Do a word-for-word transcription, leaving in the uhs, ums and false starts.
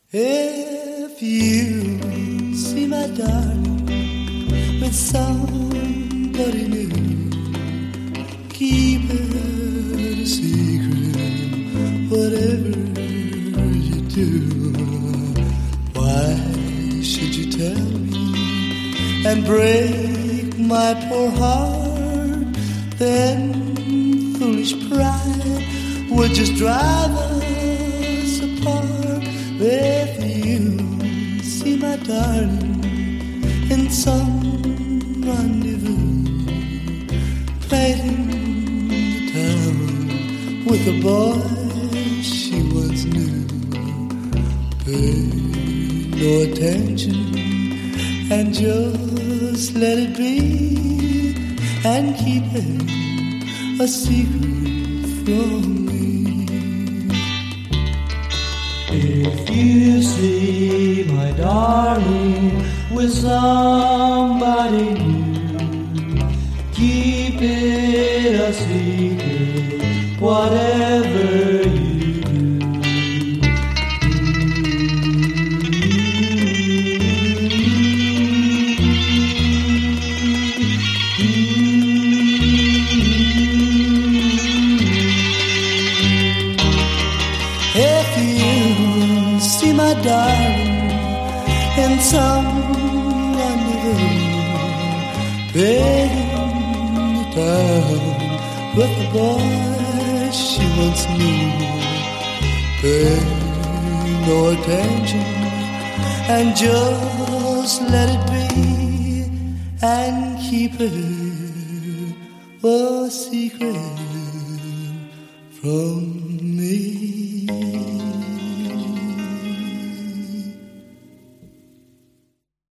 If you see my darling with somebody new, keep it a secret, whatever you do. Why should you tell me and break my poor heart? Then foolish pride would just drive us apart. If you see my darling in some rendezvous, playing the town with a boy she once knew, pay no attention and just let it be, and keep it a secret from me. If you see my darling with somebody new, keep it a secret, whatever you do. If you see my darling in some rendezvous, begging the town with a boy she once knew, pay no attention and just let it be, and keep it a secret from me.